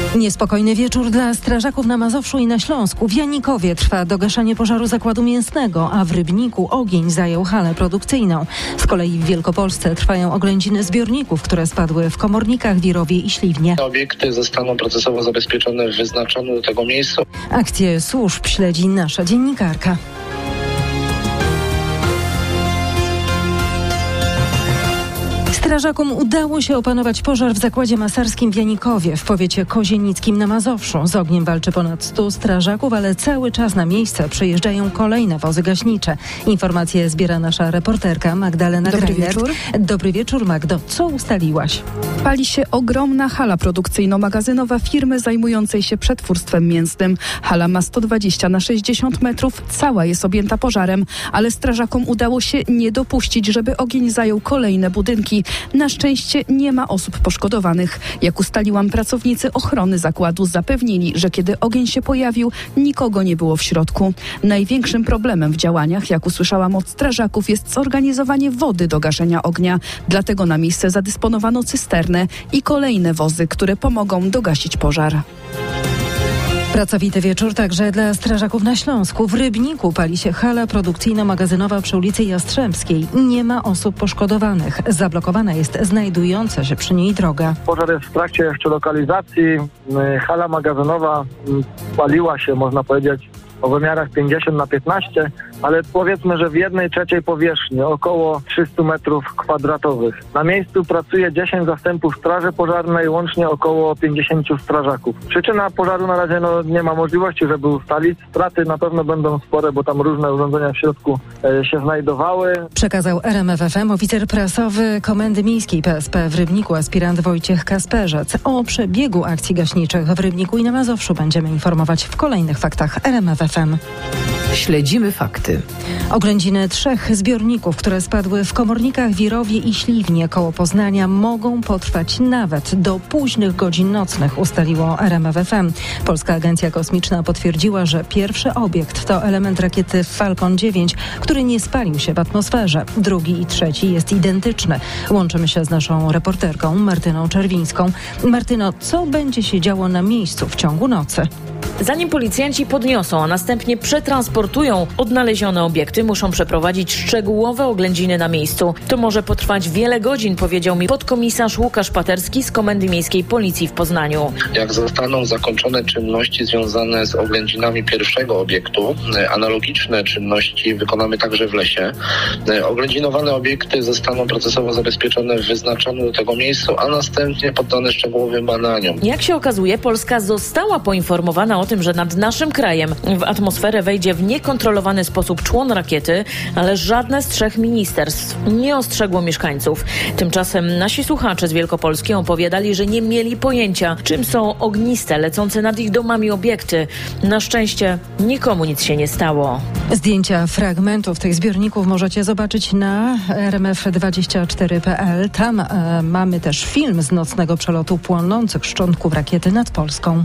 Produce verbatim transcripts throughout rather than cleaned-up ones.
Niespokojny wieczór dla strażaków na Mazowszu i na Śląsku. W Janikowie trwa dogaszanie pożaru zakładu mięsnego, a w Rybniku ogień zajął halę produkcyjną. Z kolei w Wielkopolsce trwają oględziny zbiorników, które spadły w Komornikach, Wirowie i Śliwnie. Obiekty zostaną procesowo zabezpieczone w wyznaczonym do tego miejscu. Akcję służb śledzi nasza dziennikarka. Strażakom udało się opanować pożar w zakładzie masarskim w Janikowie w powiecie kozienickim na Mazowszu. Z ogniem walczy ponad stu strażaków, ale cały czas na miejsce przyjeżdżają kolejne wozy gaśnicze. Informacje zbiera nasza reporterka Magdalena Dobry Grajert. wieczór. Dobry wieczór, Magdo. Co ustaliłaś? Pali się ogromna hala produkcyjno-magazynowa firmy zajmującej się przetwórstwem mięsnym. Hala ma sto dwadzieścia na sześćdziesiąt metrów, cała jest objęta pożarem, ale strażakom udało się nie dopuścić, żeby ogień zajął kolejne budynki. Na szczęście nie ma osób poszkodowanych. Jak ustaliłam, pracownicy ochrony zakładu zapewnili, że kiedy ogień się pojawił, nikogo nie było w środku. Największym problemem w działaniach, jak usłyszałam od strażaków, jest zorganizowanie wody do gaszenia ognia. Dlatego na miejsce zadysponowano cysternę i kolejne wozy, które pomogą dogasić pożar. Pracowity wieczór także dla strażaków na Śląsku. W Rybniku pali się hala produkcyjno-magazynowa przy ulicy Jastrzębskiej. Nie ma osób poszkodowanych. Zablokowana jest znajdująca się przy niej droga. Pożar jest w trakcie jeszcze lokalizacji. Hala magazynowa paliła się, można powiedzieć, o wymiarach pięćdziesiąt na piętnaście, ale powiedzmy, że w jednej trzeciej powierzchni, około trzysta metrów kwadratowych. Na miejscu pracuje dziesięć zastępów straży pożarnej, łącznie około pięćdziesięciu strażaków. Przyczyna pożaru na razie no, nie ma możliwości, żeby ustalić. Straty na pewno będą spore, bo tam różne urządzenia w środku e, się znajdowały. Przekazał R M F F M oficer prasowy Komendy Miejskiej P S P w Rybniku, aspirant Wojciech Kasperzec. O przebiegu akcji gaśniczych w Rybniku i na Mazowszu będziemy informować w kolejnych faktach R M F F M. Śledzimy fakty. Oględziny trzech zbiorników, które spadły w Komornikach, Wirowie i Śliwnie koło Poznania, mogą potrwać nawet do późnych godzin nocnych, ustaliło R M F F M. Polska Agencja Kosmiczna potwierdziła, że pierwszy obiekt to element rakiety Falcon dziewięć, który nie spalił się w atmosferze. Drugi i trzeci jest identyczny. Łączymy się z naszą reporterką Martyną Czerwińską. Martyno, co będzie się działo na miejscu w ciągu nocy? Zanim policjanci podniosą, a następnie przetransportują odnalezione obiekty, muszą przeprowadzić szczegółowe oględziny na miejscu. To może potrwać wiele godzin, powiedział mi podkomisarz Łukasz Paterski z Komendy Miejskiej Policji w Poznaniu. Jak zostaną zakończone czynności związane z oględzinami pierwszego obiektu, analogiczne czynności wykonamy także w lesie. Oględzinowane obiekty zostaną procesowo zabezpieczone w wyznaczonym do tego miejscu, a następnie poddane szczegółowym badaniom. Jak się okazuje, Polska została poinformowana o tym, że nad naszym krajem w atmosferę wejdzie w niekontrolowany sposób człon rakiety, ale żadne z trzech ministerstw nie ostrzegło mieszkańców. Tymczasem nasi słuchacze z Wielkopolski opowiadali, że nie mieli pojęcia, czym są ogniste, lecące nad ich domami obiekty. Na szczęście nikomu nic się nie stało. Zdjęcia fragmentów tych zbiorników możecie zobaczyć na R M F dwadzieścia cztery kropka p l. Tam e, mamy też film z nocnego przelotu płonących szczątków rakiety nad Polską.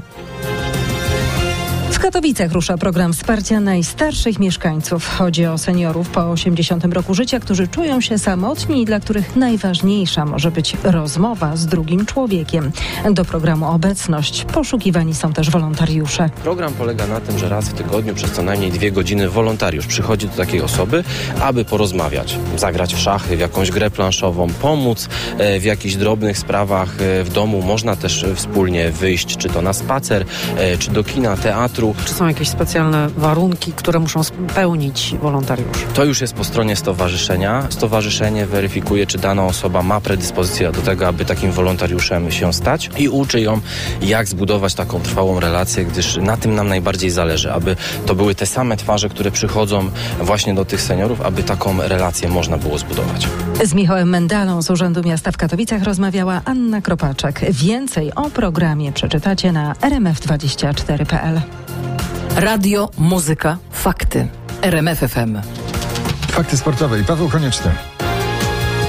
W Katowicach rusza program wsparcia najstarszych mieszkańców. Chodzi o seniorów po osiemdziesiątym roku życia, którzy czują się samotni i dla których najważniejsza może być rozmowa z drugim człowiekiem. Do programu Obecność poszukiwani są też wolontariusze. Program polega na tym, że raz w tygodniu przez co najmniej dwie godziny wolontariusz przychodzi do takiej osoby, aby porozmawiać, zagrać w szachy, w jakąś grę planszową, pomóc w jakichś drobnych sprawach w domu. Można też wspólnie wyjść, czy to na spacer, czy do kina, teatru. Czy są jakieś specjalne warunki, które muszą spełnić wolontariusz? To już jest po stronie stowarzyszenia. Stowarzyszenie weryfikuje, czy dana osoba ma predyspozycję do tego, aby takim wolontariuszem się stać i uczy ją, jak zbudować taką trwałą relację, gdyż na tym nam najbardziej zależy, aby to były te same twarze, które przychodzą właśnie do tych seniorów, aby taką relację można było zbudować. Z Michałem Mendalą z Urzędu Miasta w Katowicach rozmawiała Anna Kropaczek. Więcej o programie przeczytacie na r m f dwadzieścia cztery kropka p l. Radio, muzyka, fakty. R M F F M. Fakty sportowe i Paweł Konieczny.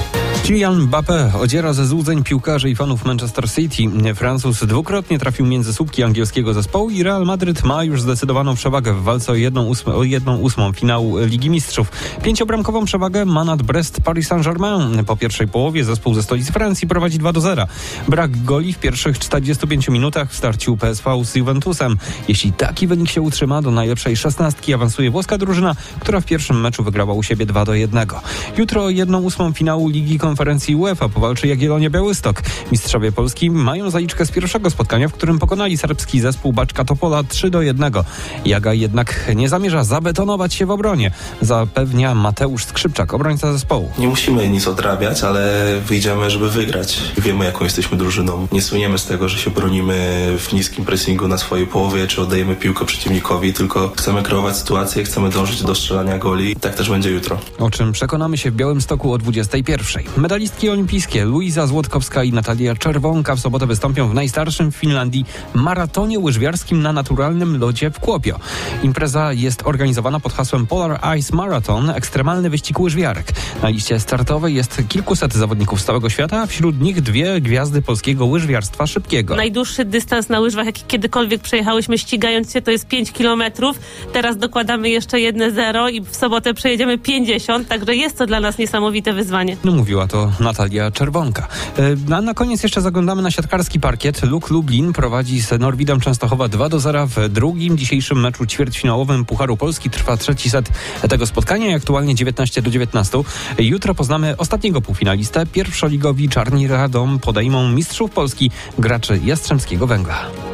Kylian Mbappé odziera ze złudzeń piłkarzy i fanów Manchester City. Francuz dwukrotnie trafił między słupki angielskiego zespołu i Real Madryt ma już zdecydowaną przewagę w walce o jedną, ósmą, o jedną ósmą finału Ligi Mistrzów. Pięciobramkową przewagę ma nad Brest Paris Saint-Germain. Po pierwszej połowie zespół ze stolicy Francji prowadzi dwa do zera. Brak goli w pierwszych czterdziestu pięciu minutach w starciu P S V z Juventusem. Jeśli taki wynik się utrzyma, do najlepszej szesnastki awansuje włoska drużyna, która w pierwszym meczu wygrała u siebie dwa do jednego. Jutro o jedną ósmą finału Ligi Konferencji UEFA powalczy Jagiellonia Białystok. Mistrzowie Polski mają zaliczkę z pierwszego spotkania, w którym pokonali serbski zespół Bačka Topola trzy do jednego. Jaga jednak nie zamierza zabetonować się w obronie, zapewnia Mateusz Skrzypczak, obrońca zespołu. Nie musimy nic odrabiać, ale wyjdziemy, żeby wygrać. Wiemy, jaką jesteśmy drużyną. Nie słyniemy z tego, że się bronimy w niskim pressingu na swojej połowie, czy oddajemy piłkę przeciwnikowi, tylko chcemy kreować sytuację, chcemy dążyć do strzelania goli. Tak też będzie jutro. O czym przekonamy się w Białymstoku o dwudziestej pierwszej. Medalistki olimpijskie Luiza Złotkowska i Natalia Czerwonka w sobotę wystąpią w najstarszym w Finlandii maratonie łyżwiarskim na naturalnym lodzie w Kuopio. Impreza jest organizowana pod hasłem Polar Ice Marathon, ekstremalny wyścig łyżwiarek. Na liście startowej jest kilkuset zawodników z całego świata, a wśród nich dwie gwiazdy polskiego łyżwiarstwa szybkiego. Najdłuższy dystans na łyżwach, jaki kiedykolwiek przejechałyśmy ścigając się, to jest pięć kilometrów. Teraz dokładamy jeszcze jedno zero i w sobotę przejedziemy pięćdziesiąt, także jest to dla nas niesamowite wyzwanie. No, mówiła to Natalia Czerwonka. A na koniec jeszcze zaglądamy na siatkarski parkiet. Luk Lublin prowadzi z Norwidem Częstochowa dwa do zera w drugim dzisiejszym meczu ćwierćfinałowym Pucharu Polski. Trwa trzeci set tego spotkania i aktualnie dziewiętnaście do dziewiętnastu. Jutro poznamy ostatniego półfinalistę. Pierwszoligowi Czarni Radom podejmą mistrzów Polski, graczy Jastrzębskiego Węgla.